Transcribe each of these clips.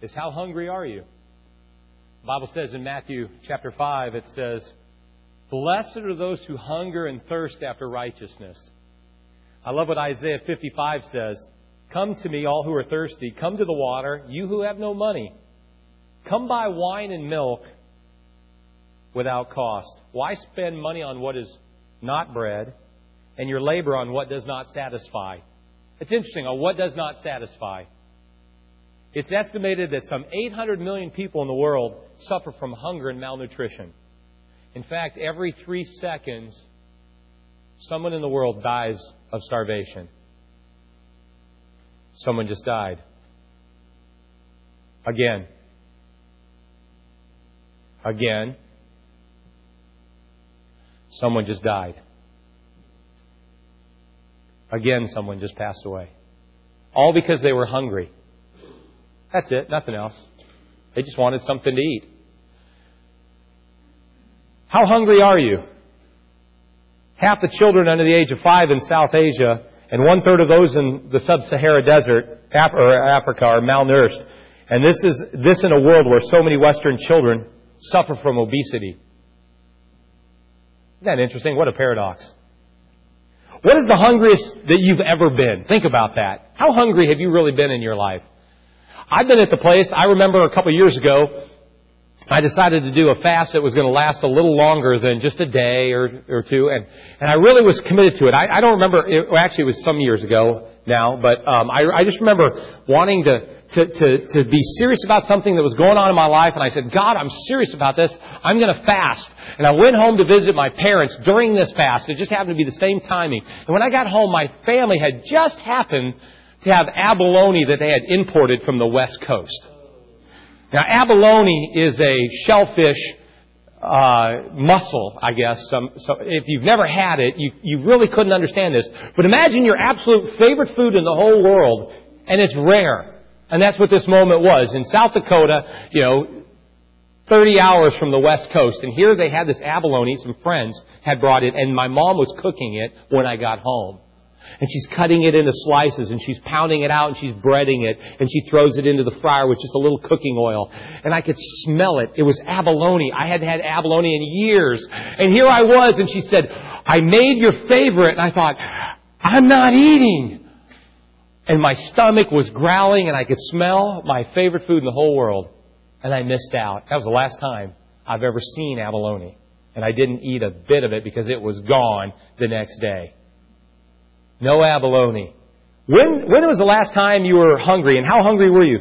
is how hungry are you? The Bible says in Matthew chapter 5, it says, "Blessed are those who hunger and thirst after righteousness." I love what Isaiah 55 says. "Come to me, all who are thirsty. Come to the water, you who have no money. Come buy wine and milk without cost. Why spend money on what is not bread and your labor on what does not satisfy?" It's interesting, on what does not satisfy. It's estimated that some 800 million people in the world suffer from hunger and malnutrition. In fact, every 3 seconds, someone in the world dies of starvation. Someone just died. Again. Someone just died. Again, someone just passed away. All because they were hungry. That's it, nothing else. They just wanted something to eat. How hungry are you? Half the children under the age of 5 in South Asia and 1/3 of those in the sub-Sahara desert, Africa, are malnourished. And this in a world where so many Western children suffer from obesity. Isn't that interesting? What a paradox. What is the hungriest that you've ever been? Think about that. How hungry have you really been in your life? I've been at the place, I remember a couple of years ago, I decided to do a fast that was going to last a little longer than just a day or two, and I really was committed to it. I don't remember, actually it was some years ago now, but I just remember wanting to be serious about something that was going on in my life, and I said, "God, I'm serious about this. I'm going to fast." And I went home to visit my parents during this fast. It just happened to be the same timing. And when I got home, my family had just happened to have abalone that they had imported from the West Coast. Now, abalone is a shellfish mussel, I guess. So if you've never had it, you really couldn't understand this. But imagine your absolute favorite food in the whole world, and it's rare. And that's what this moment was. In South Dakota, 30 hours from the West Coast. And here they had this abalone, some friends had brought it, and my mom was cooking it when I got home. And she's cutting it into slices, and she's pounding it out, and she's breading it, and she throws it into the fryer with just a little cooking oil. And I could smell it. It was abalone. I hadn't had abalone in years. And here I was, and she said, "I made your favorite." And I thought, I'm not eating. And my stomach was growling, and I could smell my favorite food in the whole world. And I missed out. That was the last time I've ever seen abalone. And I didn't eat a bit of it because it was gone the next day. No abalone. When was the last time you were hungry, and how hungry were you?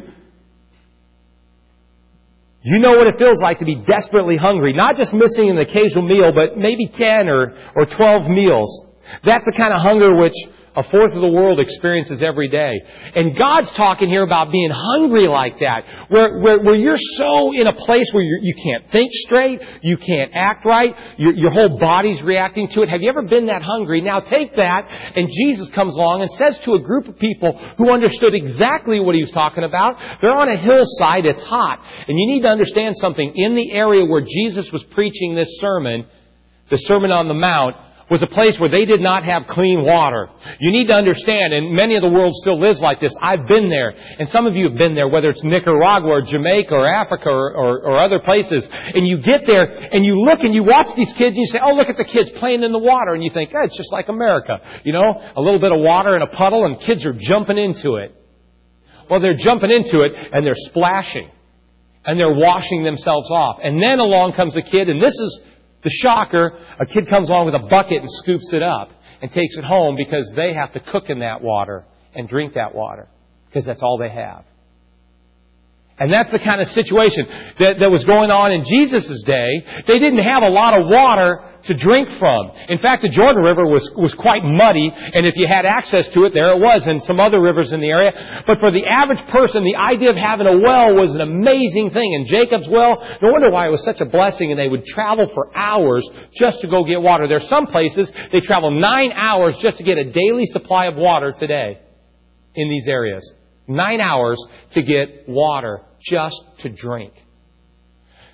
You know what it feels like to be desperately hungry, not just missing an occasional meal, but maybe 10 or 12 meals. That's the kind of hunger which a fourth of the world experiences every day. And God's talking here about being hungry like that, where you're so in a place where you can't think straight, you can't act right, your whole body's reacting to it. Have you ever been that hungry? Now take that, and Jesus comes along and says to a group of people who understood exactly what He was talking about, they're on a hillside, it's hot. And you need to understand something. In the area where Jesus was preaching this sermon, the Sermon on the Mount, was a place where they did not have clean water. You need to understand, and many of the world still lives like this. I've been there, and some of you have been there, whether it's Nicaragua or Jamaica or Africa or other places. And you get there, and you look and you watch these kids, and you say, "Oh, look at the kids playing in the water." And you think, "Oh, it's just like America. A little bit of water in a puddle, and kids are jumping into it." Well, they're jumping into it, and they're splashing. And they're washing themselves off. And then along comes a kid, and this is the shocker, a kid comes along with a bucket and scoops it up and takes it home because they have to cook in that water and drink that water because that's all they have. And that's the kind of situation that was going on in Jesus' day. They didn't have a lot of water to drink from. In fact, the Jordan River was quite muddy, and if you had access to it, there it was, and some other rivers in the area. But for the average person, the idea of having a well was an amazing thing. And Jacob's well, no wonder why it was such a blessing, and they would travel for hours just to go get water. There are some places they travel 9 hours just to get a daily supply of water today in these areas. 9 hours to get water just to drink.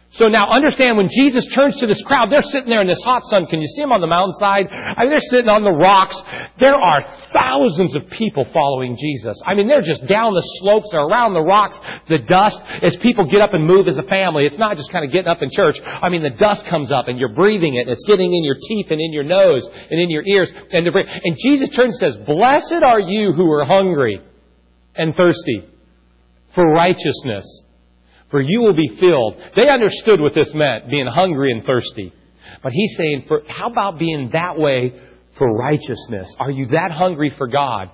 So now understand, when Jesus turns to this crowd, they're sitting there in this hot sun. Can you see them on the mountainside? I mean, they're sitting on the rocks. There are thousands of people following Jesus. I mean, they're just down the slopes, they're around the rocks, the dust, as people get up and move as a family. It's not just kind of getting up in church. I mean, the dust comes up and you're breathing it. It's getting in your teeth and in your nose and in your ears. And Jesus turns and says, "Blessed are you who are hungry and thirsty for righteousness, for you will be filled." They understood what this meant, being hungry and thirsty. But He's saying, how about being that way for righteousness? Are you that hungry for God?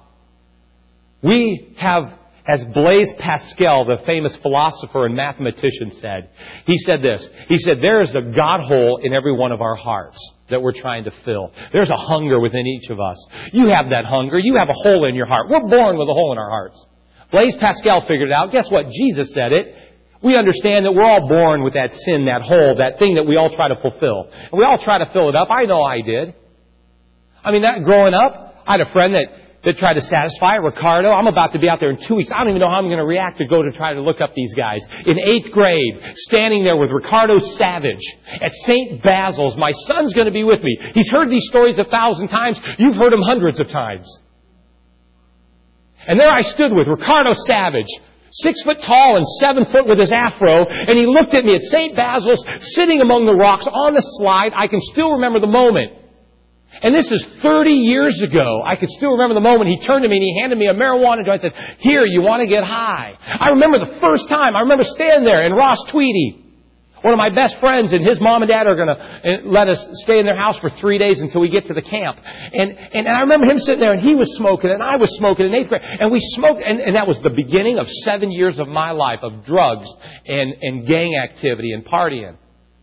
We have, as Blaise Pascal, the famous philosopher and mathematician, said, he said this. He said, there is a God hole in every one of our hearts that we're trying to fill. There's a hunger within each of us. You have that hunger. You have a hole in your heart. We're born with a hole in our hearts. Blaise Pascal figured it out. Guess what? Jesus said it. We understand that we're all born with that sin, that hole, that thing that we all try to fulfill. And we all try to fill it up. I know I did. I mean, growing up, I had a friend that tried to satisfy Ricardo. I'm about to be out there in 2 weeks. I don't even know how I'm going to react to go to try to look up these guys. In 8th grade, standing there with Ricardo Savage at St. Basil's. My son's going to be with me. He's heard these stories 1,000 times. You've heard them hundreds of times. And there I stood with Ricardo Savage, 6 foot tall and 7 foot with his afro, and he looked at me at St. Basil's, sitting among the rocks on the slide. I can still remember the moment. And this is 30 years ago. I can still remember the moment he turned to me and he handed me a marijuana joint and said, "Here, you want to get high?" I remember the first time. I remember standing there, and Ross Tweedy, one of my best friends, and his mom and dad are going to let us stay in their house for 3 days until we get to the camp. And I remember him sitting there, and he was smoking, and I was smoking in 8th grade. And we smoked, and that was the beginning of 7 years of my life of drugs and gang activity and partying.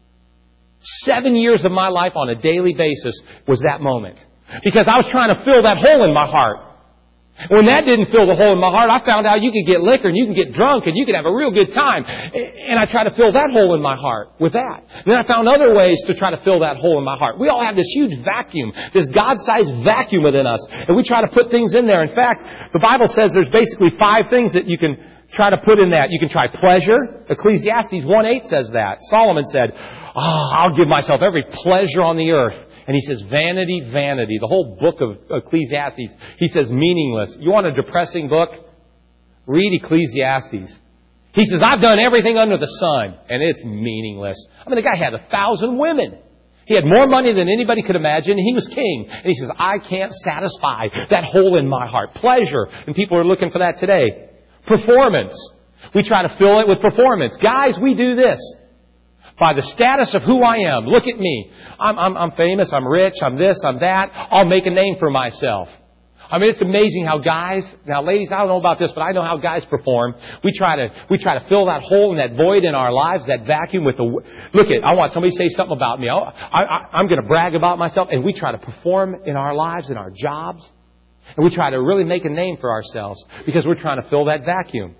7 years of my life on a daily basis was that moment. Because I was trying to fill that hole in my heart. When that didn't fill the hole in my heart, I found out you could get liquor and you can get drunk and you could have a real good time. And I tried to fill that hole in my heart with that. Then I found other ways to try to fill that hole in my heart. We all have this huge vacuum, this God-sized vacuum within us. And we try to put things in there. In fact, the Bible says there's basically 5 things that you can try to put in that. You can try pleasure. Ecclesiastes 1:8 says that. Solomon said, I'll give myself every pleasure on the earth. And he says, vanity, vanity. The whole book of Ecclesiastes, he says, meaningless. You want a depressing book? Read Ecclesiastes. He says, I've done everything under the sun, and it's meaningless. I mean, the guy had 1,000 women. He had more money than anybody could imagine, and he was king. And he says, I can't satisfy that hole in my heart. Pleasure. And people are looking for that today. Performance. We try to fill it with performance. Guys, we do this. By the status of who I am. Look at me. I'm famous. I'm rich. I'm this. I'm that. I'll make a name for myself. I mean, it's amazing how guys, now ladies, I don't know about this, but I know how guys perform. We try to fill that hole and that void in our lives, that vacuum with I want somebody to say something about me. I'm going to brag about myself. And we try to perform in our lives, in our jobs. And we try to really make a name for ourselves because we're trying to fill that vacuum.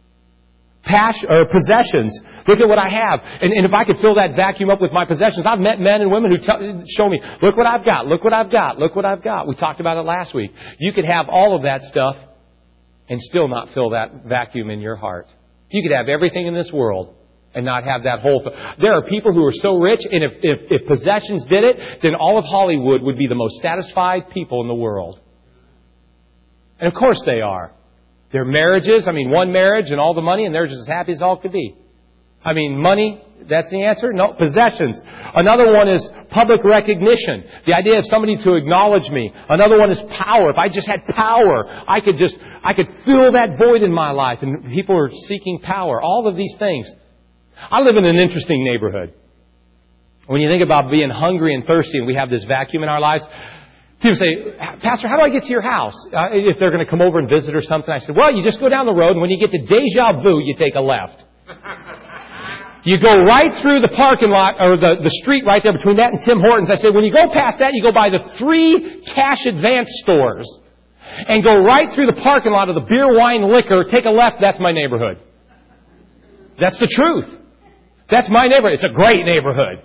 Possessions. Look at what I have. And if I could fill that vacuum up with my possessions, I've met men and women who show me, look what I've got, look what I've got, look what I've got. We talked about it last week. You could have all of that stuff and still not fill that vacuum in your heart. You could have everything in this world and not have that hole. There are people who are so rich, and if possessions did it, then all of Hollywood would be the most satisfied people in the world. And of course they are. Their marriages, one marriage and all the money, and they're just as happy as all could be. Money, that's the answer? No, possessions. Another one is public recognition. The idea of somebody to acknowledge me. Another one is power. If I just had power, I could fill that void in my life, and people are seeking power. All of these things. I live in an interesting neighborhood. When you think about being hungry and thirsty and we have this vacuum in our lives, people say, Pastor, how do I get to your house? If they're going to come over and visit or something. I said, well, you just go down the road, and when you get to Deja Vu, you take a left. You go right through the parking lot, or the street right there between that and Tim Hortons. I said, when you go past that, you go by the 3 cash advance stores and go right through the parking lot of the beer, wine, liquor, take a left. That's my neighborhood. That's the truth. That's my neighborhood. It's a great neighborhood.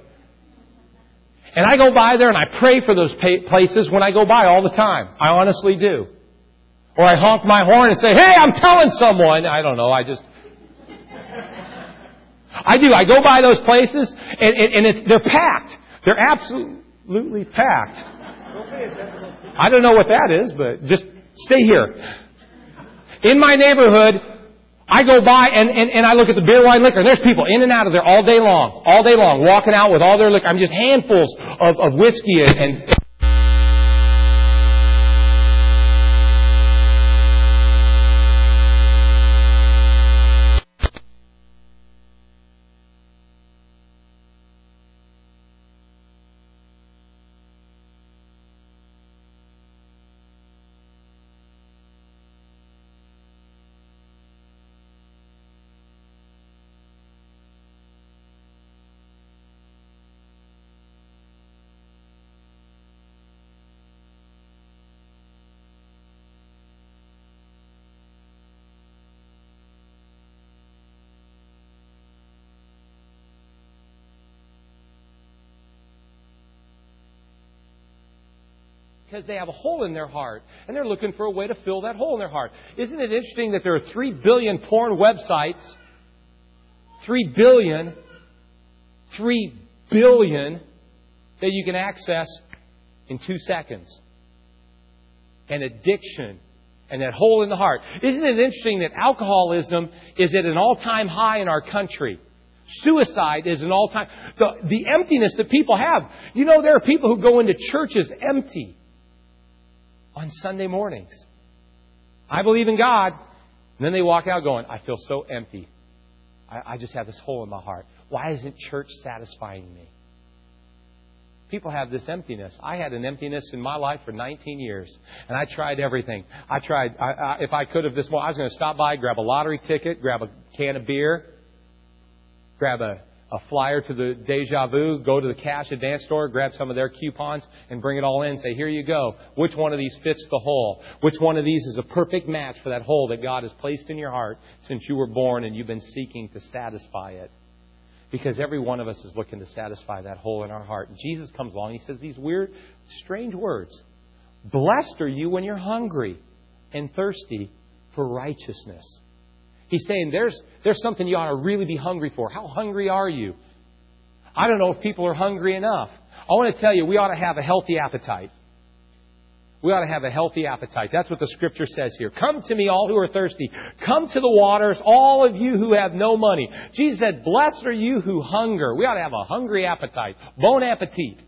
And I go by there and I pray for those places when I go by all the time. I honestly do. Or I honk my horn and say, hey, I'm telling someone. I don't know. I I do. I go by those places, and they're packed. They're absolutely packed. I don't know what that is, but just stay here. In my neighborhood, I go by and I look at the beer, wine, liquor, and there's people in and out of there all day long, walking out with all their liquor. I'm just handfuls of whiskey and because they have a hole in their heart, and they're looking for a way to fill that hole in their heart. Isn't it interesting that there are 3 billion porn websites? 3 billion that you can access in 2 seconds. And addiction and that hole in the heart. Isn't it interesting that alcoholism is at an all-time high in our country? Suicide is an all-time... The emptiness that people have. You know, there are people who go into churches empty on Sunday mornings. I believe in God. And then they walk out going, I feel so empty. I just have this hole in my heart. Why isn't church satisfying me? People have this emptiness. I had an emptiness in my life for 19 years. And I tried everything. If I could have this morning, I was going to stop by, grab a lottery ticket, grab a can of beer, grab a flyer to the Deja Vu, go to the cash advance store, grab some of their coupons, and bring it all in. Say, here you go. Which one of these fits the hole? Which one of these is a perfect match for that hole that God has placed in your heart since you were born and you've been seeking to satisfy it? Because every one of us is looking to satisfy that hole in our heart. And Jesus comes along and He says these weird, strange words. Blessed are you when you're hungry and thirsty for righteousness. He's saying there's something you ought to really be hungry for. How hungry are you? I don't know if people are hungry enough. I want to tell you, we ought to have a healthy appetite. We ought to have a healthy appetite. That's what the Scripture says here. Come to me, all who are thirsty. Come to the waters, all of you who have no money. Jesus said, blessed are you who hunger. We ought to have a hungry appetite. Bon appetit.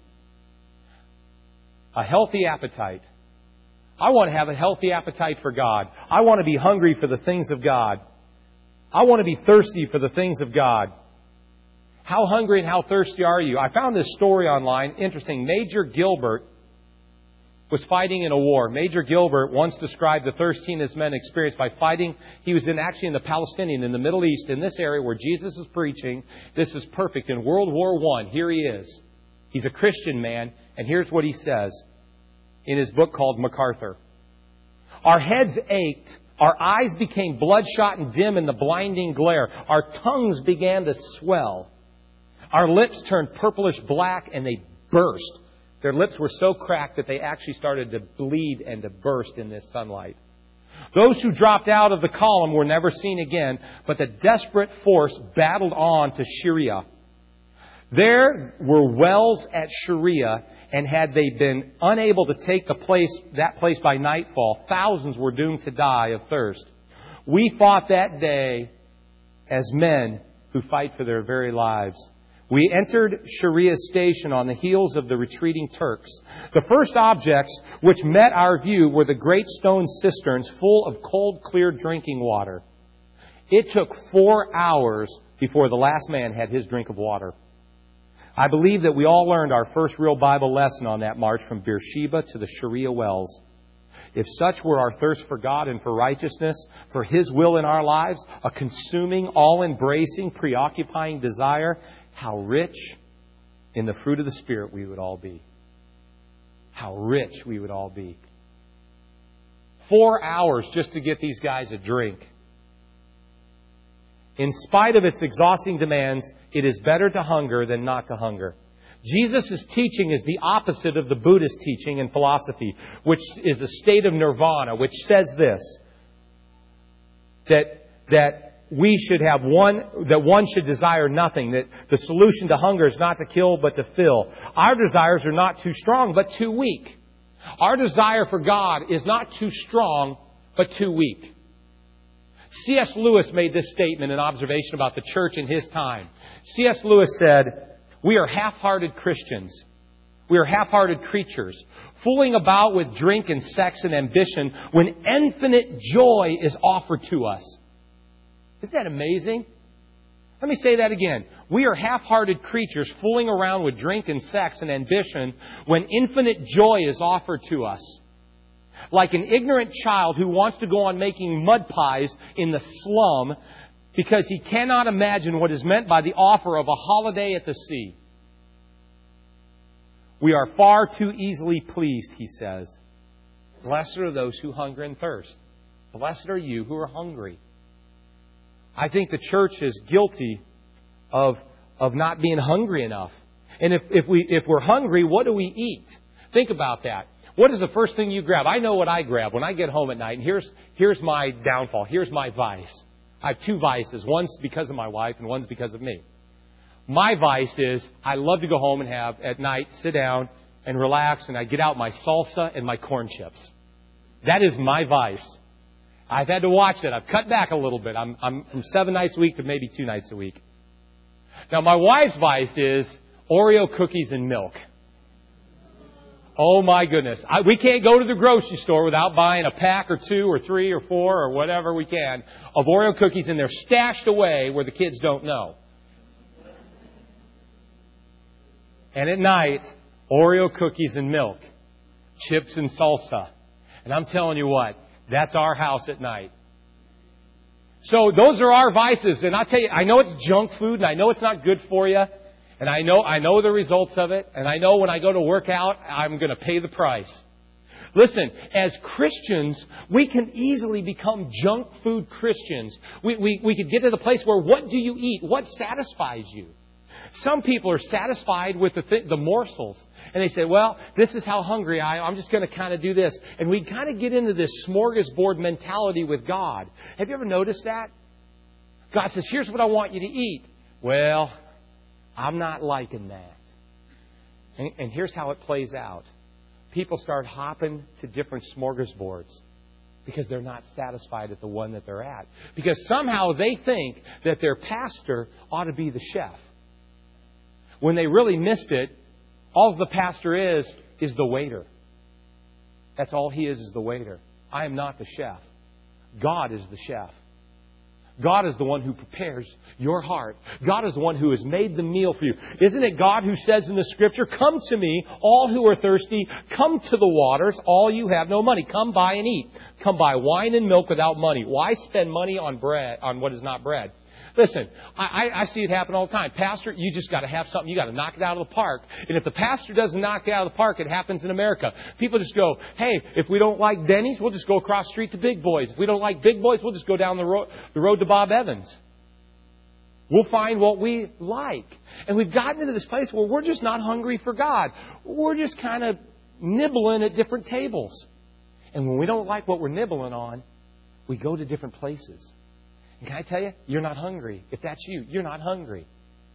A healthy appetite. I want to have a healthy appetite for God. I want to be hungry for the things of God. I want to be thirsty for the things of God. How hungry and how thirsty are you? I found this story online. Interesting. Major Gilbert was fighting in a war. Major Gilbert once described the thirstiness men experienced by fighting. He was actually in the Palestinian, in the Middle East, in this area where Jesus is preaching. This is perfect. In World War I, here he is. He's a Christian man, and here's what he says in his book called MacArthur. Our heads ached. Our eyes became bloodshot and dim in the blinding glare. Our tongues began to swell. Our lips turned purplish black and they burst. Their lips were so cracked that they actually started to bleed and to burst in this sunlight. Those who dropped out of the column were never seen again, but the desperate force battled on to Sharia. There were wells at Sharia, and had they been unable to take that place by nightfall, thousands were doomed to die of thirst. We fought that day as men who fight for their very lives. We entered Sharia station on the heels of the retreating Turks. The first objects which met our view were the great stone cisterns full of cold, clear drinking water. It took 4 hours before the last man had his drink of water. I believe that we all learned our first real Bible lesson on that march from Beersheba to the Sharia wells. If such were our thirst for God and for righteousness, for His will in our lives, a consuming, all-embracing, preoccupying desire, how rich in the fruit of the Spirit we would all be. How rich we would all be. 4 hours just to get these guys a drink. In spite of its exhausting demands, it is better to hunger than not to hunger. Jesus' teaching is the opposite of the Buddhist teaching and philosophy, which is a state of nirvana, which says this, that we should have one should desire nothing, that the solution to hunger is not to kill but to fill. Our desires are not too strong but too weak. Our desire for God is not too strong but too weak. C.S. Lewis made this statement, an observation about the church in his time. C.S. Lewis said, "We are half-hearted Christians. We are half-hearted creatures, fooling about with drink and sex and ambition when infinite joy is offered to us." Isn't that amazing? Let me say that again. We are half-hearted creatures fooling around with drink and sex and ambition when infinite joy is offered to us. Like an ignorant child who wants to go on making mud pies in the slum because he cannot imagine what is meant by the offer of a holiday at the sea. We are far too easily pleased, he says. Blessed are those who hunger and thirst. Blessed are you who are hungry. I think the church is guilty of not being hungry enough. And if we're hungry, what do we eat? Think about that. What is the first thing you grab? I know what I grab when I get home at night. And here's my downfall. Here's my vice. I have two vices. One's because of my wife and one's because of me. My vice is I love to go home and have at night, sit down and relax, and I get out my salsa and my corn chips. That is my vice. I've had to watch it. I've cut back a little bit. I'm from 7 nights a week to maybe 2 nights a week. Now, my wife's vice is Oreo cookies and milk. Oh, my goodness. We can't go to the grocery store without buying a pack or 2 or 3 or 4 or whatever we can of Oreo cookies, and they're stashed away where the kids don't know. And at night, Oreo cookies and milk, chips and salsa. And I'm telling you what, that's our house at night. So those are our vices. And I'll tell you, I know it's junk food and I know it's not good for you. And I know the results of it. And I know when I go to work out, I'm going to pay the price. Listen, as Christians, we can easily become junk food Christians. We could get to the place where what do you eat? What satisfies you? Some people are satisfied with the morsels. And they say, well, this is how hungry I'm just going to kind of do this. And we kind of get into this smorgasbord mentality with God. Have you ever noticed that? God says, here's what I want you to eat. Well, I'm not liking that. And here's how it plays out. People start hopping to different smorgasbords because they're not satisfied at the one that they're at. Because somehow they think that their pastor ought to be the chef. When they really missed it, all the pastor is the waiter. That's all he is the waiter. I am not the chef. God is the chef. God is the one who prepares your heart. God is the one who has made the meal for you. Isn't it God who says in the Scripture, come to me, all who are thirsty, come to the waters, all you have no money. Come buy and eat. Come buy wine and milk without money. Why spend money on bread, on what is not bread? Listen, I see it happen all the time. Pastor, you just got to have something. You got to knock it out of the park. And if the pastor doesn't knock it out of the park, it happens in America. People just go, hey, if we don't like Denny's, we'll just go across the street to Big Boys. If we don't like Big Boys, we'll just go down the road to Bob Evans. We'll find what we like. And we've gotten into this place where we're just not hungry for God. We're just kind of nibbling at different tables. And when we don't like what we're nibbling on, we go to different places. And can I tell you, you're not hungry. If that's you, you're not hungry.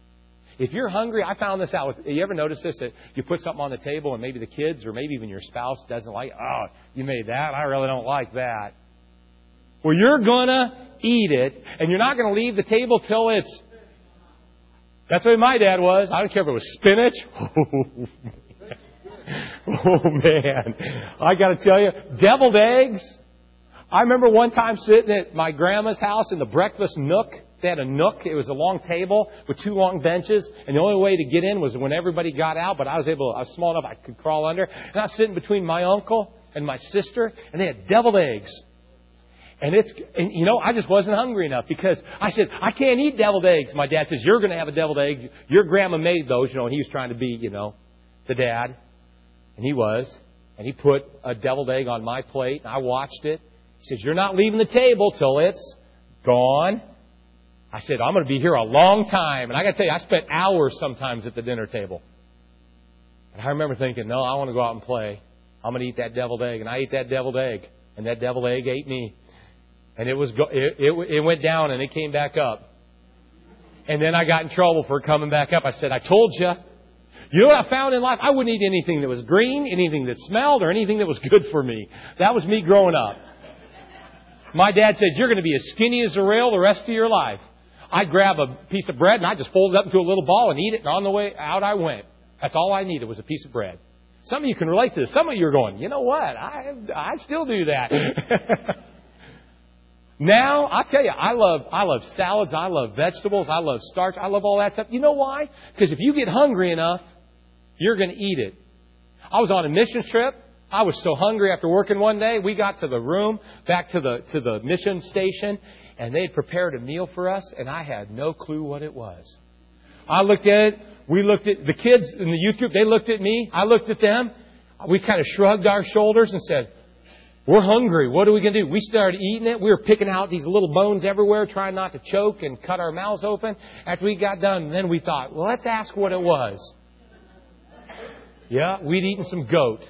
If you're hungry, I found this out. You ever notice this? That you put something on the table and maybe the kids or maybe even your spouse doesn't like it. Oh, you made that? I really don't like that. Well, you're going to eat it and you're not going to leave the table till it's... That's the way my dad was. I don't care if it was spinach. Oh, man. I got to tell you, deviled eggs. I remember one time sitting at my grandma's house in the breakfast nook. They had a nook. It was a long table with 2 long benches. And the only way to get in was when everybody got out. But I was small enough I could crawl under. And I was sitting between my uncle and my sister. And they had deviled eggs. And I just wasn't hungry enough because I said, I can't eat deviled eggs. My dad says, you're going to have a deviled egg. Your grandma made those, and he was trying to be, the dad. And he was. And he put a deviled egg on my plate. And I watched it. He says, you're not leaving the table till it's gone. I said, I'm going to be here a long time. And I got to tell you, I spent hours sometimes at the dinner table. And I remember thinking, no, I want to go out and play. I'm going to eat that deviled egg. And I ate that deviled egg. And that deviled egg ate me. And it went down and it came back up. And then I got in trouble for coming back up. I said, I told you. You know what I found in life? I wouldn't eat anything that was green, anything that smelled, or anything that was good for me. That was me growing up. My dad said, you're going to be as skinny as a rail the rest of your life. I'd grab a piece of bread and I'd just fold it up into a little ball and eat it. And on the way out I went. That's all I needed was a piece of bread. Some of you can relate to this. Some of you are going, you know what? I still do that. Now, I'll tell you, I love salads. I love vegetables. I love starch. I love all that stuff. You know why? Because if you get hungry enough, you're going to eat it. I was on a mission trip. I was so hungry after working one day. We got to the room, back to the mission station, and they had prepared a meal for us, and I had no clue what it was. I looked at it. We looked at the kids in the youth group. They looked at me. I looked at them. We kind of shrugged our shoulders and said, we're hungry. What are we going to do? We started eating it. We were picking out these little bones everywhere, trying not to choke and cut our mouths open. After we got done, then we thought, well, let's ask what it was. Yeah, we'd eaten some goat.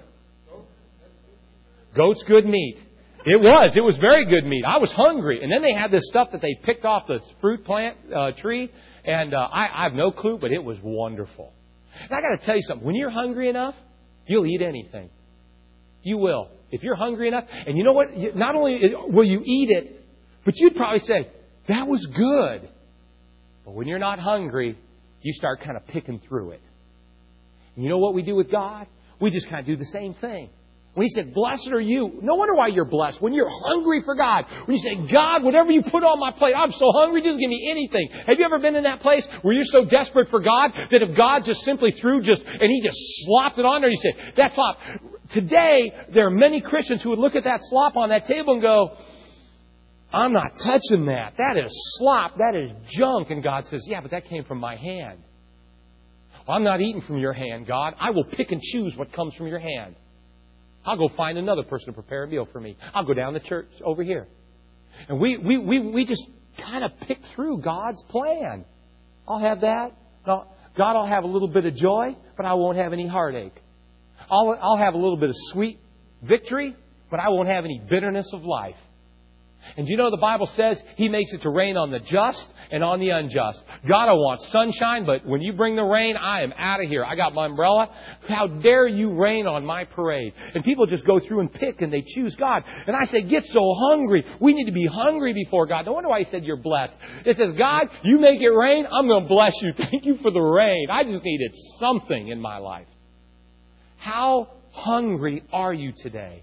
Goat's good meat. It was very good meat. I was hungry. And then they had this stuff that they picked off the fruit plant tree. And I have no clue, but it was wonderful. And I got to tell you something. When you're hungry enough, you'll eat anything. You will. If you're hungry enough. And you know what? Not only will you eat it, but you'd probably say, that was good. But when you're not hungry, you start kind of picking through it. And you know what we do with God? We just kind of do the same thing. When He said, blessed are you, no wonder why you're blessed. When you're hungry for God, when you say, God, whatever you put on my plate, I'm so hungry, just give me anything. Have you ever been in that place where you're so desperate for God that if God just simply and He just slopped it on there, you say, that's slop. Today, there are many Christians who would look at that slop on that table and go, I'm not touching that. That is slop. That is junk. And God says, yeah, but that came from my hand. Well, I'm not eating from your hand, God. I will pick and choose what comes from your hand. I'll go find another person to prepare a meal for me. I'll go down to church over here. And we just kind of pick through God's plan. I'll have that. God, I'll have a little bit of joy, but I won't have any heartache. I'll have a little bit of sweet victory, but I won't have any bitterness of life. And do you know the Bible says He makes it to rain on the just and on the unjust. God, I want sunshine, but when you bring the rain, I am out of here. I got my umbrella. How dare you rain on my parade? And people just go through and pick and they choose God. And I say, get so hungry. We need to be hungry before God. No wonder why He said you're blessed. It says, God, you make it rain, I'm going to bless you. Thank you for the rain. I just needed something in my life. How hungry are you today?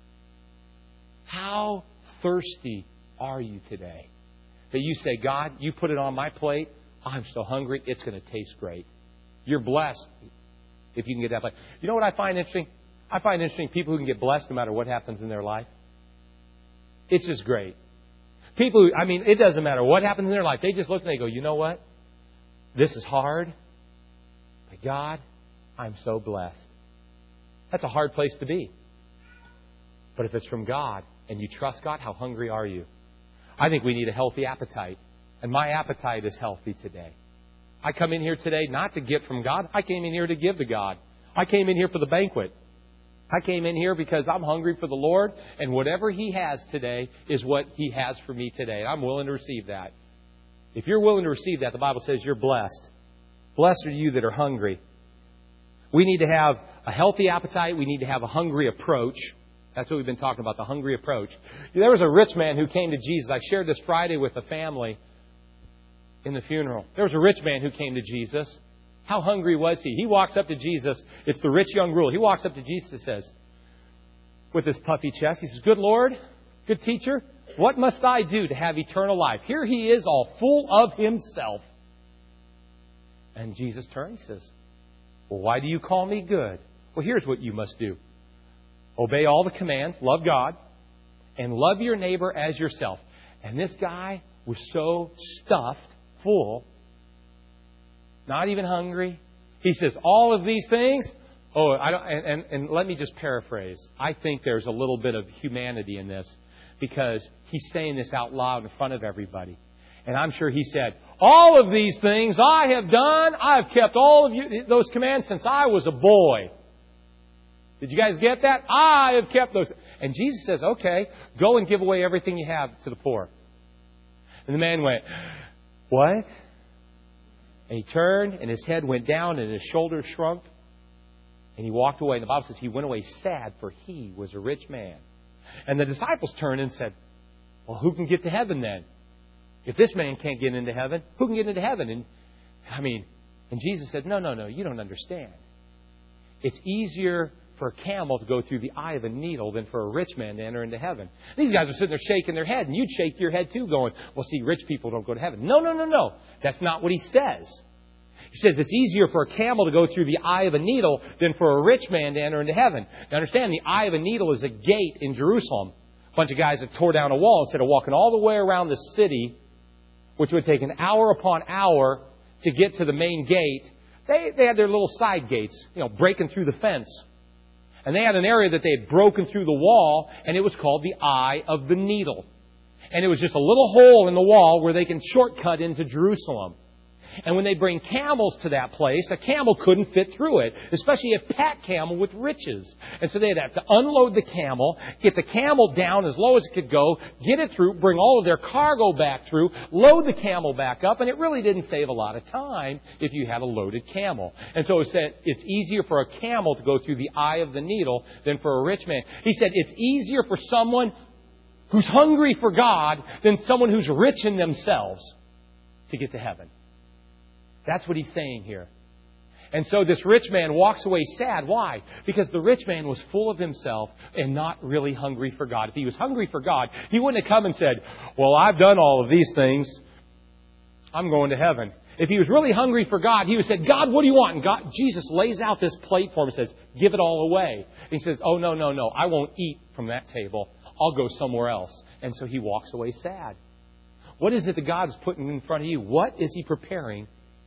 How thirsty are you today? That you say, God, you put it on my plate. I'm so hungry. It's going to taste great. You're blessed if you can get that plate. You know what I find interesting? I find interesting people who can get blessed no matter what happens in their life. It's just great. People who, it doesn't matter what happens in their life. They just look and they go, you know what? This is hard. But God, I'm so blessed. That's a hard place to be. But if it's from God and you trust God, how hungry are you? I think we need a healthy appetite. And my appetite is healthy today. I come in here today not to get from God. I came in here to give to God. I came in here for the banquet. I came in here because I'm hungry for the Lord. And whatever He has today is what He has for me today. And I'm willing to receive that. If you're willing to receive that, the Bible says you're blessed. Blessed are you that are hungry. We need to have a healthy appetite. We need to have a hungry approach. That's what we've been talking about, the hungry approach. There was a rich man who came to Jesus. I shared this Friday with a family in the funeral. There was a rich man who came to Jesus. How hungry was he? He walks up to Jesus. It's the rich young ruler. He walks up to Jesus and says, with his puffy chest, he says, good Lord, good teacher, what must I do to have eternal life? Here he is all full of himself. And Jesus turns and says, well, why do you call me good? Well, here's what you must do. Obey all the commands, love God, and love your neighbor as yourself. And this guy was so stuffed, full, not even hungry. He says, all of these things. Oh, and let me just paraphrase. I think there's a little bit of humanity in this because he's saying this out loud in front of everybody. And I'm sure he said, all of these things I have done. I have kept all of those commands since I was a boy. Did you guys get that? I have kept those. And Jesus says, okay, go and give away everything you have to the poor. And the man went, what? And he turned, and his head went down, and his shoulders shrunk. And he walked away. And the Bible says he went away sad, for he was a rich man. And the disciples turned and said, well, who can get to heaven then? If this man can't get into heaven, who can get into heaven? And Jesus said, no, you don't understand. It's easier for a camel to go through the eye of a needle than for a rich man to enter into heaven. These guys are sitting there shaking their head, and you'd shake your head too, going, well, see, rich people don't go to heaven. No. That's not what he says. He says it's easier for a camel to go through the eye of a needle than for a rich man to enter into heaven. Now understand, the eye of a needle is a gate in Jerusalem. A bunch of guys that tore down a wall instead of walking all the way around the city, which would take an hour upon hour to get to the main gate. They had their little side gates, breaking through the fence. And they had an area that they had broken through the wall, and it was called the Eye of the Needle. And it was just a little hole in the wall where they can shortcut into Jerusalem. And when they bring camels to that place, a camel couldn't fit through it, especially a pack camel with riches. And so they'd have to unload the camel, get the camel down as low as it could go, get it through, bring all of their cargo back through, load the camel back up, and it really didn't save a lot of time if you had a loaded camel. And so it said it's easier for a camel to go through the eye of the needle than for a rich man. He said it's easier for someone who's hungry for God than someone who's rich in themselves to get to heaven. That's what he's saying here. And so this rich man walks away sad. Why? Because the rich man was full of himself and not really hungry for God. If he was hungry for God, he wouldn't have come and said, well, I've done all of these things. I'm going to heaven. If he was really hungry for God, he would have said, God, what do you want? And Jesus lays out this plate for him and says, give it all away. And he says, oh, no. I won't eat from that table. I'll go somewhere else. And so he walks away sad. What is it that God's putting in front of you? What is he preparing?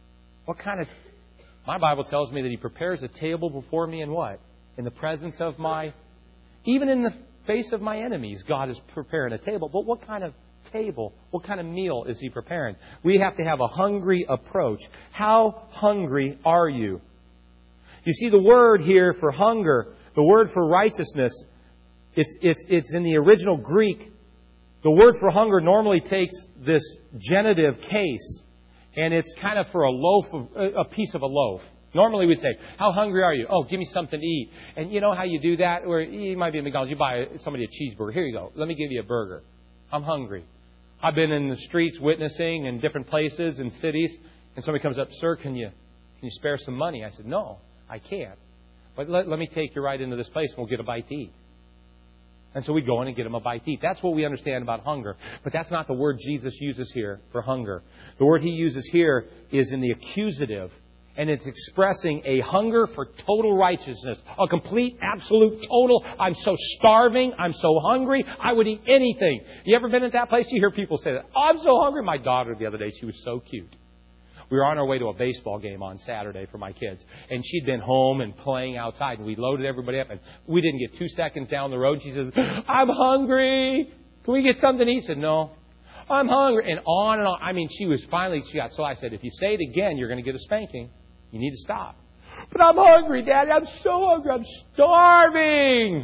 My Bible tells me that he prepares a table before me in what? In the presence of even in the face of my enemies, God is preparing a table. But what kind of table? What kind of meal is he preparing? We have to have a hungry approach. How hungry are you? You see, the word here for hunger, the word for righteousness, it's in the original Greek. The word for hunger normally takes this genitive case. And it's kind of for a piece of a loaf. Normally we'd say, how hungry are you? Oh, give me something to eat. And you know how you do that? Or you might be at McDonald's, you buy somebody a cheeseburger. Here you go. Let me give you a burger. I'm hungry. I've been in the streets witnessing in different places and cities. And somebody comes up, sir, can you spare some money? I said, no, I can't. But let me take you right into this place and we'll get a bite to eat. And so we go in and get them a bite to eat. That's what we understand about hunger. But that's not the word Jesus uses here for hunger. The word he uses here is in the accusative. And it's expressing a hunger for total righteousness. A complete, absolute, total, I'm so starving, I'm so hungry, I would eat anything. You ever been at that place? You hear people say that. Oh, I'm so hungry. My daughter the other day, she was so cute. We were on our way to a baseball game on Saturday for my kids. And she'd been home and playing outside. And we loaded everybody up. And we didn't get 2 seconds down the road. She says, I'm hungry. Can we get something to eat? I said, no. I'm hungry. And on and on. She got so I said, if you say it again, you're going to get a spanking. You need to stop. But I'm hungry, Daddy. I'm so hungry. I'm starving.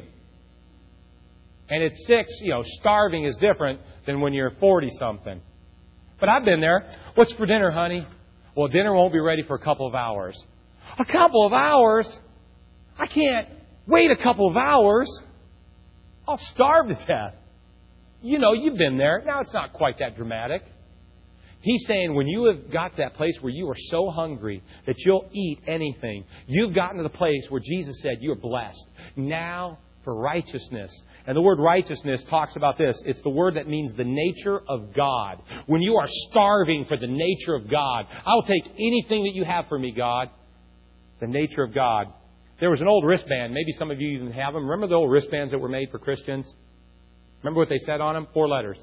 And at 6, starving is different than when you're 40-something. But I've been there. What's for dinner, honey? Well, dinner won't be ready for a couple of hours. A couple of hours? I can't wait a couple of hours. I'll starve to death. You've been there. Now, it's not quite that dramatic. He's saying when you have got to that place where you are so hungry that you'll eat anything, you've gotten to the place where Jesus said you're blessed. Now for righteousness. And the word righteousness talks about this. It's the word that means the nature of God. When you are starving for the nature of God, I'll take anything that you have for me, God. The nature of God. There was an old wristband. Maybe some of you even have them. Remember the old wristbands that were made for Christians? Remember what they said on them? 4 letters.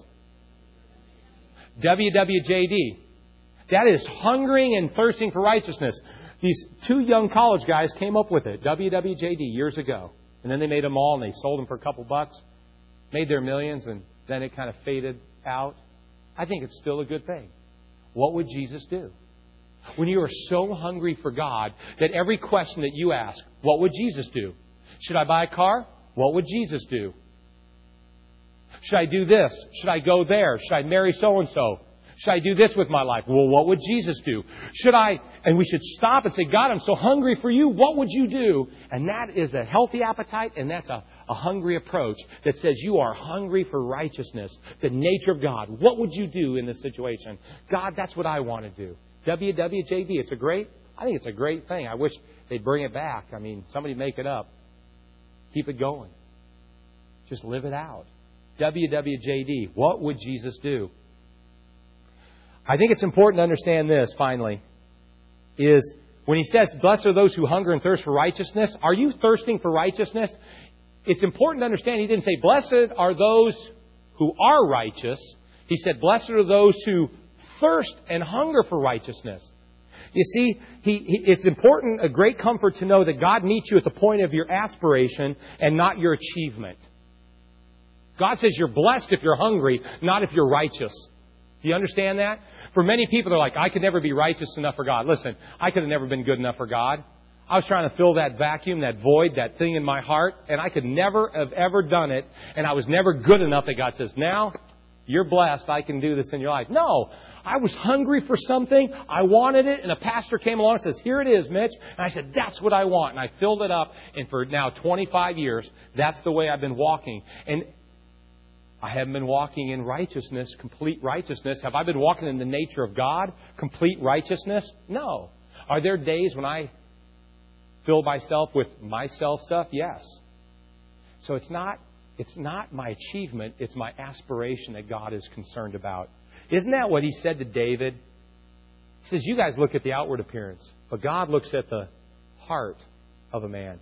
WWJD. That is hungering and thirsting for righteousness. These 2 young college guys came up with it. WWJD years ago. And then they made them all and they sold them for a couple bucks. Made their millions and then it kind of faded out. I think it's still a good thing. What would Jesus do? When you are so hungry for God that every question that you ask, what would Jesus do? Should I buy a car? What would Jesus do? Should I do this? Should I go there? Should I marry so-and-so? Should I do this with my life? Well, what would Jesus do? And we should stop and say, God, I'm so hungry for you. What would you do? And that is a healthy appetite, and that's a hungry approach that says you are hungry for righteousness, the nature of God. What would you do in this situation? God, that's what I want to do. WWJD, I think it's a great thing. I wish they'd bring it back. I mean, somebody make it up. Keep it going. Just live it out. WWJD, what would Jesus do? I think it's important to understand this, finally, is when He says, blessed are those who hunger and thirst for righteousness, are you thirsting for righteousness? It's important to understand He didn't say, blessed are those who are righteous. He said, blessed are those who thirst and hunger for righteousness. You see, it's important, a great comfort to know that God meets you at the point of your aspiration and not your achievement. God says you're blessed if you're hungry, not if you're righteous. Do you understand that? For many people, they're like, I could never be righteous enough for God. Listen, I could have never been good enough for God. I was trying to fill that vacuum, that void, that thing in my heart, and I could never have ever done it, and I was never good enough that God says, now you're blessed, I can do this in your life. No, I was hungry for something, I wanted it, and a pastor came along and says, here it is, Mitch. And I said, that's what I want. And I filled it up, and for now 25 years, that's the way I've been walking. And I haven't been walking in righteousness, complete righteousness. Have I been walking in the nature of God, complete righteousness? No. Are there days when I fill myself with myself stuff? Yes. So it's not my achievement, it's my aspiration that God is concerned about. Isn't that what He said to David? He says, you guys look at the outward appearance, but God looks at the heart of a man.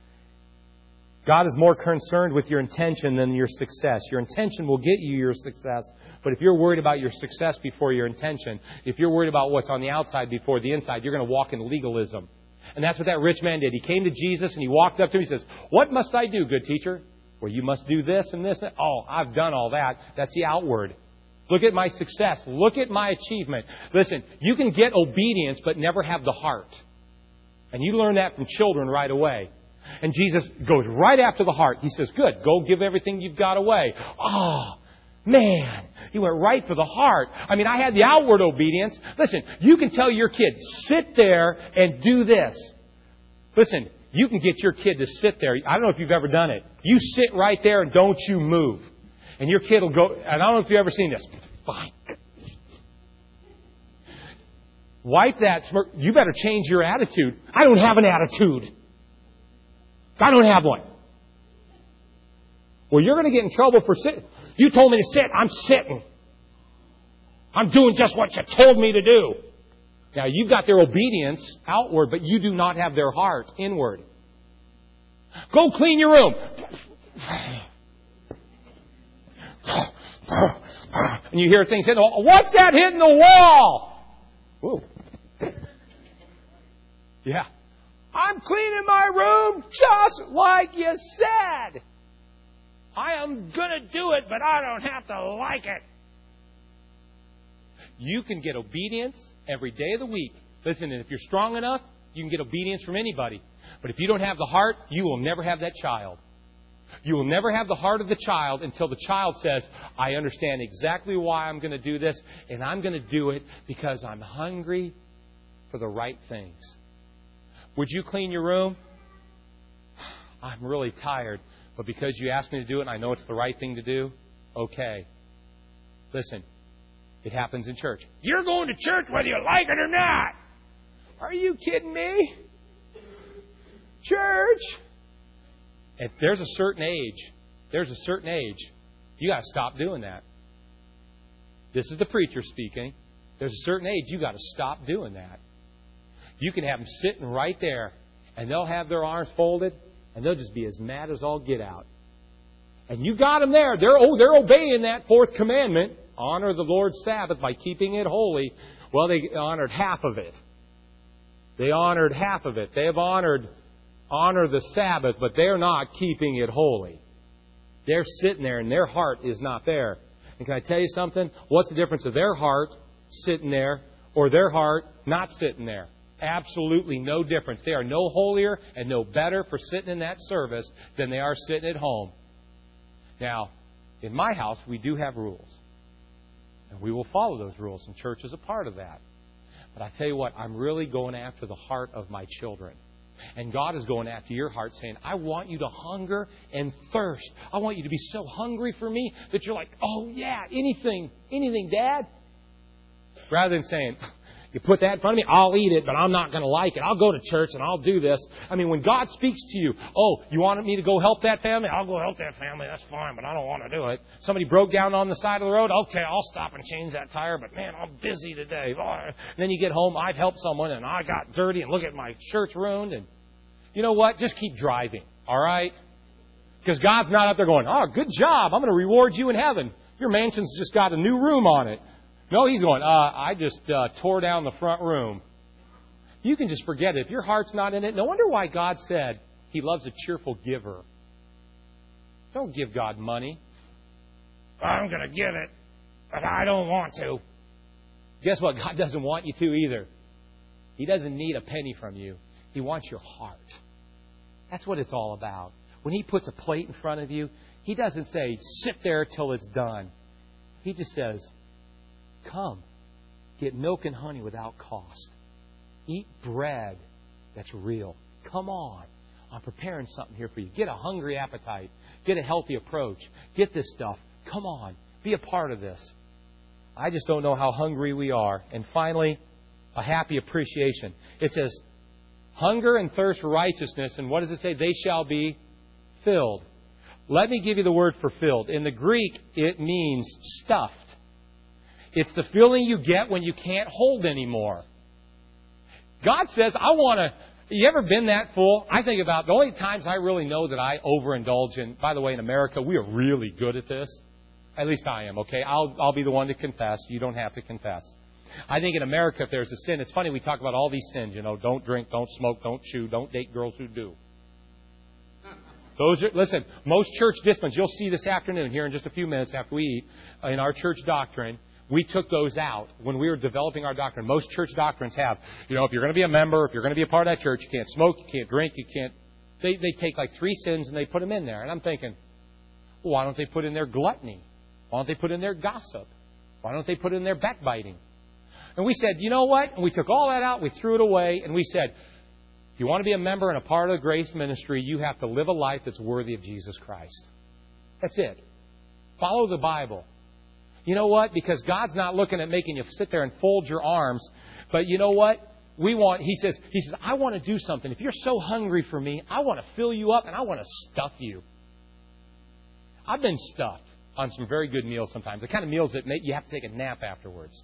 God is more concerned with your intention than your success. Your intention will get you your success. But if you're worried about your success before your intention, if you're worried about what's on the outside before the inside, you're going to walk in legalism. And that's what that rich man did. He came to Jesus and he walked up to him. He says, what must I do, good teacher? Well, you must do this and this. Oh, I've done all that. That's the outward. Look at my success. Look at my achievement. Listen, you can get obedience but never have the heart. And you learn that from children right away. And Jesus goes right after the heart. He says, good, go give everything you've got away. Oh, man, He went right for the heart. I mean, I had the outward obedience. Listen, you can tell your kid, sit there and do this. Listen, you can get your kid to sit there. I don't know if you've ever done it. You sit right there and don't you move. And your kid will go, and I don't know if you've ever seen this. Fine. Wipe that smirk. You better change your attitude. I don't have an attitude. I don't have one. Well, you're going to get in trouble for sitting. You told me to sit. I'm sitting. I'm doing just what you told me to do. Now, you've got their obedience outward, but you do not have their heart inward. Go clean your room. And you hear things hitting the wall. What's that hitting the wall? Ooh. Yeah. I'm cleaning my room just like you said. I am going to do it, but I don't have to like it. You can get obedience every day of the week. Listen, and if you're strong enough, you can get obedience from anybody. But if you don't have the heart, you will never have that child. You will never have the heart of the child until the child says, I understand exactly why I'm going to do this, and I'm going to do it because I'm hungry for the right things. Would you clean your room? I'm really tired, but because you asked me to do it and I know it's the right thing to do, okay. Listen, it happens in church. You're going to church whether you like it or not. Are you kidding me? Church? If there's a certain age, you got to stop doing that. This is the preacher speaking. There's a certain age, you got to stop doing that. You can have them sitting right there, and they'll have their arms folded, and they'll just be as mad as all get out. And you got them there. They're obeying that fourth commandment, honor the Lord's Sabbath by keeping it holy. Well, they honored half of it. They honored half of it. They have honor the Sabbath, but they're not keeping it holy. They're sitting there, and their heart is not there. And can I tell you something? What's the difference of their heart sitting there or their heart not sitting there? absolutely no difference. They are no holier and no better for sitting in that service than they are sitting at home. Now, in my house, we do have rules. And we will follow those rules, and church is a part of that. But I tell you what, I'm really going after the heart of my children. And God is going after your heart saying, I want you to hunger and thirst. I want you to be so hungry for me that you're like, oh yeah, anything, Dad. Rather than saying, you put that in front of me, I'll eat it, but I'm not going to like it. I'll go to church and I'll do this. I mean, when God speaks to you, oh, you wanted me to go help that family? I'll go help that family. That's fine, but I don't want to do it. Somebody broke down on the side of the road? Okay, I'll stop and change that tire, but man, I'm busy today. And then you get home, I've helped someone and I got dirty and look at my shirt's ruined. And you know what? Just keep driving, all right? Because God's not up there going, oh, good job. I'm going to reward you in heaven. Your mansion's just got a new room on it. No, He's going, I just tore down the front room. You can just forget it. If your heart's not in it, no wonder why God said He loves a cheerful giver. Don't give God money. I'm going to give it, but I don't want to. Guess what? God doesn't want you to either. He doesn't need a penny from you. He wants your heart. That's what it's all about. When He puts a plate in front of you, He doesn't say, sit there till it's done. He just says, come, get milk and honey without cost. Eat bread that's real. Come on. I'm preparing something here for you. Get a hungry appetite. Get a healthy approach. Get this stuff. Come on. Be a part of this. I just don't know how hungry we are. And finally, a happy appreciation. It says, hunger and thirst for righteousness. And what does it say? They shall be filled. Let me give you the word for filled. In the Greek, it means stuffed. It's the feeling you get when you can't hold anymore. God says, I want to... You ever been that full? I think about the only times I really know that I overindulge in... By the way, in America, we are really good at this. At least I am, okay? I'll be the one to confess. You don't have to confess. I think in America, if there's a sin... It's funny, we talk about all these sins. You know, don't drink, don't smoke, don't chew, don't date girls who do. Listen, most church disciplines, you'll see this afternoon here in just a few minutes after we eat, in our church doctrine... We took those out when we were developing our doctrine. Most church doctrines have, if you're going to be a member, if you're going to be a part of that church, you can't smoke, you can't drink, you can't... They take like 3 sins and they put them in there. And I'm thinking, well, why don't they put in their gluttony? Why don't they put in their gossip? Why don't they put in their backbiting? And we said, you know what? And we took all that out, we threw it away, and we said, if you want to be a member and a part of the grace ministry, you have to live a life that's worthy of Jesus Christ. That's it. Follow the Bible. You know what? Because God's not looking at making you sit there and fold your arms. But you know what? He says, I want to do something. If you're so hungry for me, I want to fill you up and I want to stuff you. I've been stuffed on some very good meals sometimes. The kind of meals that make you have to take a nap afterwards.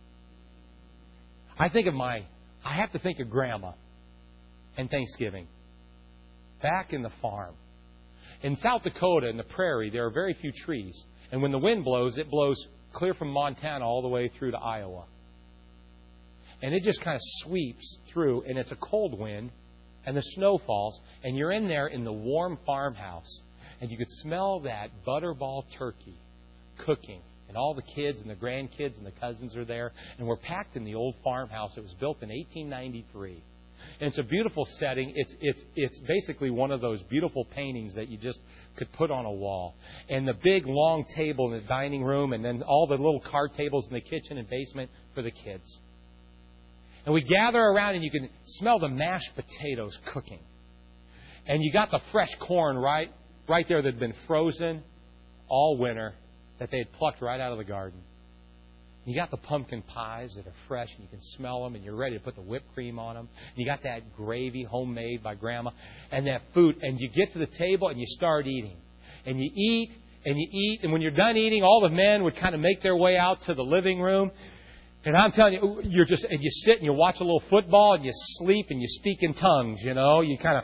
I have to think of Grandma and Thanksgiving. Back in the farm. In South Dakota, in the prairie, there are very few trees. And when the wind blows, it blows clear from Montana all the way through to Iowa. And it just kind of sweeps through, and it's a cold wind, and the snow falls, and you're in there in the warm farmhouse, and you could smell that butterball turkey cooking, and all the kids and the grandkids and the cousins are there, and we're packed in the old farmhouse. It was built in 1893. And it's a beautiful setting. It's basically one of those beautiful paintings that you just could put on a wall. And the big long table in the dining room, and then all the little card tables in the kitchen and basement for the kids. And we gather around, and you can smell the mashed potatoes cooking. And you got the fresh corn right there that had been frozen all winter, that they had plucked right out of the garden. You got the pumpkin pies that are fresh, and you can smell them, and you're ready to put the whipped cream on them. And you got that gravy homemade by Grandma, and that food. And you get to the table, and you start eating. And you eat, and you eat. And when you're done eating, all the men would kind of make their way out to the living room. And I'm telling you, you sit and you watch a little football, and you sleep, and you speak in tongues, You kind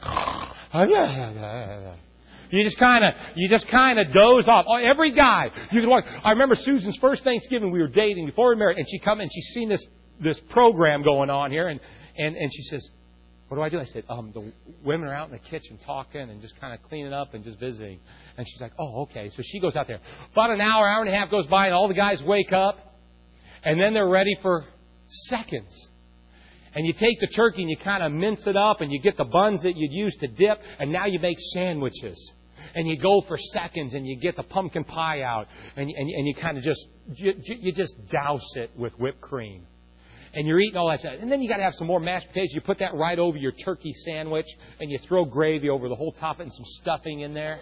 of... You just kind of doze off. Oh, every guy. You can watch. I remember Susan's first Thanksgiving. We were dating before we were married, and she come and she's seen this program going on here, and she says, "What do I do?" I said, "The women are out in the kitchen talking and just kind of cleaning up and just visiting." And she's like, "Oh, okay." So she goes out there. About an hour and a half goes by, and all the guys wake up, and then they're ready for seconds. And you take the turkey and you kind of mince it up and you get the buns that you'd use to dip, and now you make sandwiches. And you go for seconds and you get the pumpkin pie out and you kind of you just douse it with whipped cream. And you're eating all that stuff. And then you got to have some more mashed potatoes. You put that right over your turkey sandwich and you throw gravy over the whole top and some stuffing in there.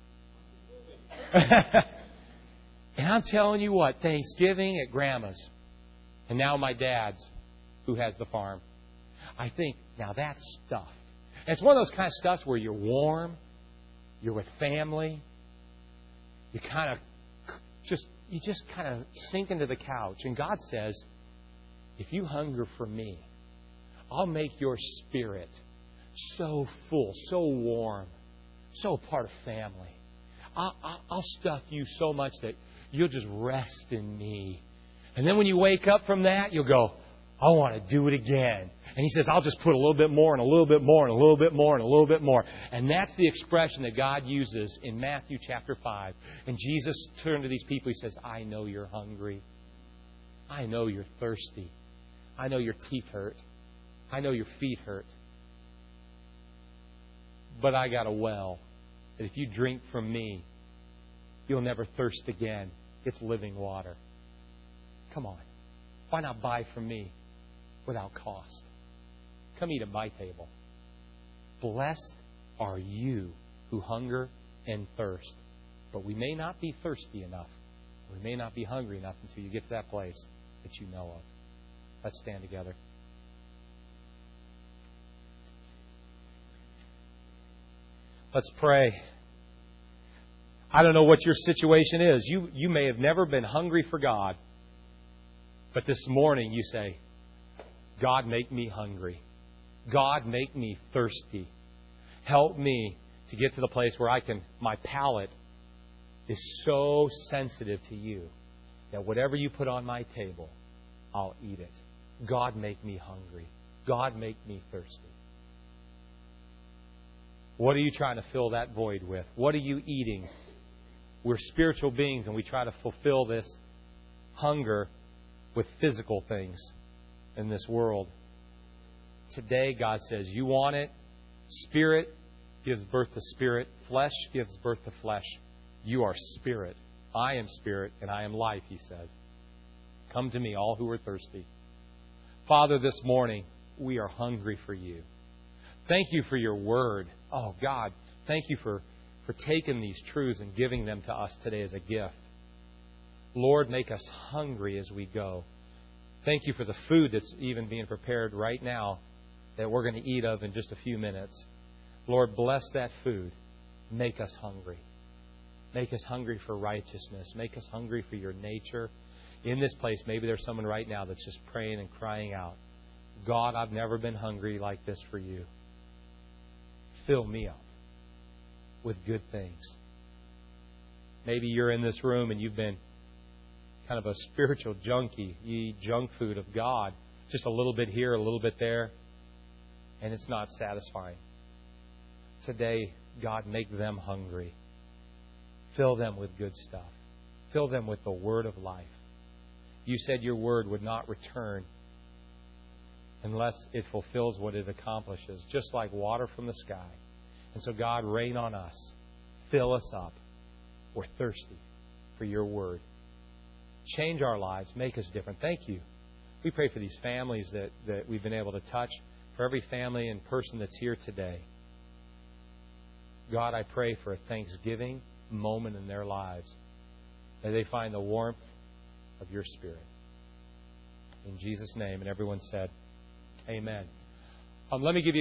And I'm telling you what, Thanksgiving at Grandma's and now my dad's, who has the farm, I think, now that's stuffed. And it's one of those kind of stuffs where you're warm, you're with family, you just kind of sink into the couch. And God says, if you hunger for me, I'll make your spirit so full, so warm, so part of family. I'll stuff you so much that you'll just rest in me. And then when you wake up from that, you'll go, I want to do it again. And He says, I'll just put a little bit more and a little bit more and a little bit more and a little bit more. And that's the expression that God uses in Matthew chapter 5. And Jesus turned to these people. He says, I know you're hungry. I know you're thirsty. I know your teeth hurt. I know your feet hurt. But I got a well that if you drink from me, you'll never thirst again. It's living water. Come on. Why not buy from me without cost? Come eat at my table. Blessed are you who hunger and thirst. But we may not be thirsty enough. We may not be hungry enough until you get to that place that you know of. Let's stand together. Let's pray. I don't know what your situation is. You may have never been hungry for God. But this morning you say, God, make me hungry. God, make me thirsty. Help me to get to the place where my palate is so sensitive to you that whatever you put on my table, I'll eat it. God, make me hungry. God, make me thirsty. What are you trying to fill that void with? What are you eating? We're spiritual beings and we try to fulfill this hunger with physical things in this world. Today, God says, you want it? Spirit gives birth to spirit. Flesh gives birth to flesh. You are spirit. I am spirit and I am life, He says. Come to me, all who are thirsty. Father, this morning, we are hungry for you. Thank you for your word. Oh, God, thank you for taking these truths and giving them to us today as a gift. Lord, make us hungry as we go. Thank you for the food that's even being prepared right now that we're going to eat of in just a few minutes. Lord, bless that food. Make us hungry. Make us hungry for righteousness. Make us hungry for your nature. In this place, maybe there's someone right now that's just praying and crying out, God, I've never been hungry like this for you. Fill me up with good things. Maybe you're in this room and you've been kind of a spiritual junkie. You eat junk food of God, just a little bit here, a little bit there, and it's not satisfying. Today, God, make them hungry. Fill them with good stuff. Fill them with the word of life. You said your word would not return unless it fulfills what it accomplishes, just like water from the sky. And so, God, rain on us. Fill us up. We're thirsty for your word. Change our lives. Make us different. Thank you. We pray for these families that we've been able to touch, for every family and person that's here today. God, I pray for a Thanksgiving moment in their lives. May they find the warmth of your Spirit. In Jesus' name. And everyone said, Amen. Let me give you